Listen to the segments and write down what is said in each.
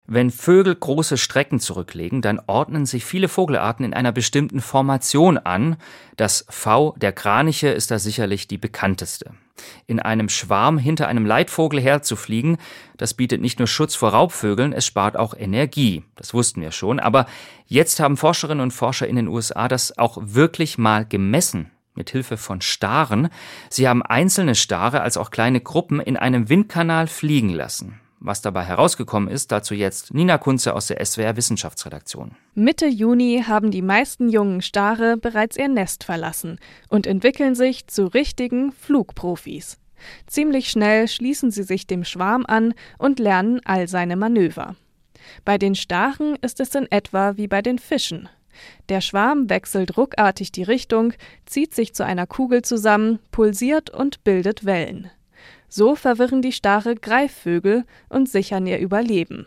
Wenn Vögel große Strecken zurücklegen, dann ordnen sich viele Vogelarten in einer bestimmten Formation an. Das V der Kraniche ist da sicherlich die bekannteste. In einem Schwarm hinter einem Leitvogel herzufliegen, das bietet nicht nur Schutz vor Raubvögeln, es spart auch Energie. Das wussten wir schon, aber jetzt haben Forscherinnen und Forscher in den USA das auch wirklich mal gemessen. Mit Hilfe von Staren. Sie haben einzelne Stare als auch kleine Gruppen in einem Windkanal fliegen lassen. Was dabei herausgekommen ist, dazu jetzt Nina Kunze aus der SWR Wissenschaftsredaktion. Mitte Juni haben die meisten jungen Stare bereits ihr Nest verlassen und entwickeln sich zu richtigen Flugprofis. Ziemlich schnell schließen sie sich dem Schwarm an und lernen all seine Manöver. Bei den Staren ist es in etwa wie bei den Fischen. Der Schwarm wechselt ruckartig die Richtung, zieht sich zu einer Kugel zusammen, pulsiert und bildet Wellen. So verwirren die Stare Greifvögel und sichern ihr Überleben.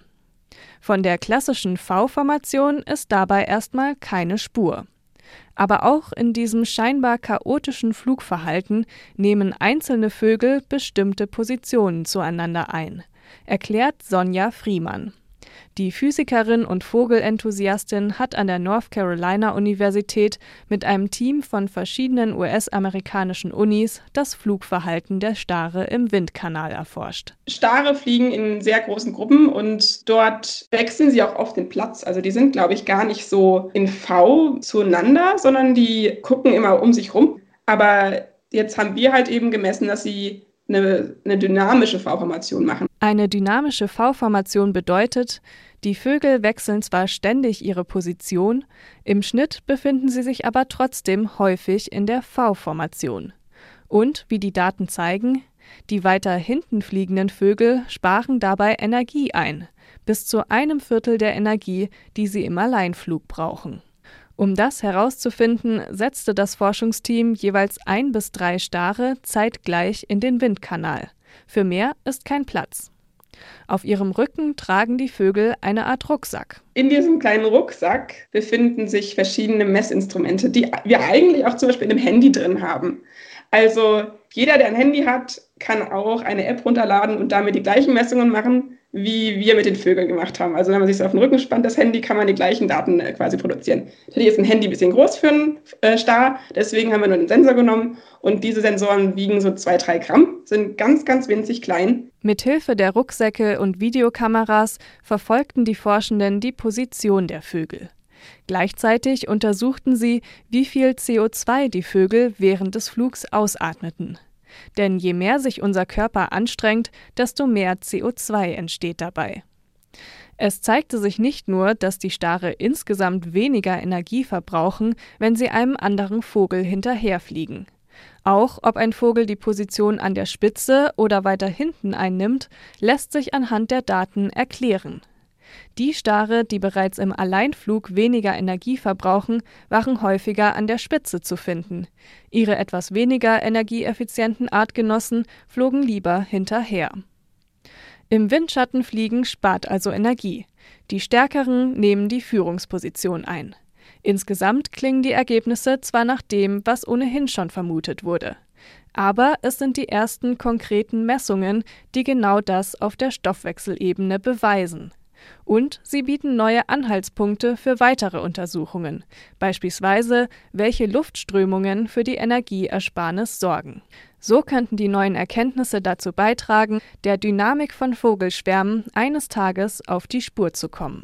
Von der klassischen V-Formation ist dabei erstmal keine Spur. Aber auch in diesem scheinbar chaotischen Flugverhalten nehmen einzelne Vögel bestimmte Positionen zueinander ein, erklärt Sonja Friemann. Die Physikerin und Vogelenthusiastin hat an der North Carolina Universität mit einem Team von verschiedenen US-amerikanischen Unis das Flugverhalten der Stare im Windkanal erforscht. Stare fliegen in sehr großen Gruppen und dort wechseln sie auch oft den Platz. Also die sind, glaube ich, gar nicht so in V zueinander, sondern die gucken immer um sich rum. Aber jetzt haben wir halt eben gemessen, dass sie eine dynamische V-Formation machen. Eine dynamische V-Formation bedeutet, die Vögel wechseln zwar ständig ihre Position, im Schnitt befinden sie sich aber trotzdem häufig in der V-Formation. Und, wie die Daten zeigen, die weiter hinten fliegenden Vögel sparen dabei Energie ein, bis zu 1/4 der Energie, die sie im Alleinflug brauchen. Um das herauszufinden, setzte das Forschungsteam jeweils 1 bis 3 Stare zeitgleich in den Windkanal. Für mehr ist kein Platz. Auf ihrem Rücken tragen die Vögel eine Art Rucksack. In diesem kleinen Rucksack befinden sich verschiedene Messinstrumente, die wir eigentlich auch zum Beispiel in einem Handy drin haben. Also jeder, der ein Handy hat, kann auch eine App runterladen und damit die gleichen Messungen machen, wie wir mit den Vögeln gemacht haben. Also wenn man sich so auf den Rücken spannt, das Handy, kann man die gleichen Daten quasi produzieren. Natürlich ist ein Handy ein bisschen groß für einen Star, deswegen haben wir nur den Sensor genommen. Und diese Sensoren wiegen so 2-3 Gramm, sind ganz, ganz winzig klein. Mithilfe der Rucksäcke und Videokameras verfolgten die Forschenden die Position der Vögel. Gleichzeitig untersuchten sie, wie viel CO2 die Vögel während des Flugs ausatmeten. Denn je mehr sich unser Körper anstrengt, desto mehr CO2 entsteht dabei. Es zeigte sich nicht nur, dass die Stare insgesamt weniger Energie verbrauchen, wenn sie einem anderen Vogel hinterherfliegen. Auch ob ein Vogel die Position an der Spitze oder weiter hinten einnimmt, lässt sich anhand der Daten erklären. Die Stare, die bereits im Alleinflug weniger Energie verbrauchen, waren häufiger an der Spitze zu finden. Ihre etwas weniger energieeffizienten Artgenossen flogen lieber hinterher. Im Windschattenfliegen spart also Energie. Die Stärkeren nehmen die Führungsposition ein. Insgesamt klingen die Ergebnisse zwar nach dem, was ohnehin schon vermutet wurde. Aber es sind die ersten konkreten Messungen, die genau das auf der Stoffwechselebene beweisen. Und sie bieten neue Anhaltspunkte für weitere Untersuchungen, beispielsweise welche Luftströmungen für die Energieersparnis sorgen. So könnten die neuen Erkenntnisse dazu beitragen, der Dynamik von Vogelschwärmen eines Tages auf die Spur zu kommen.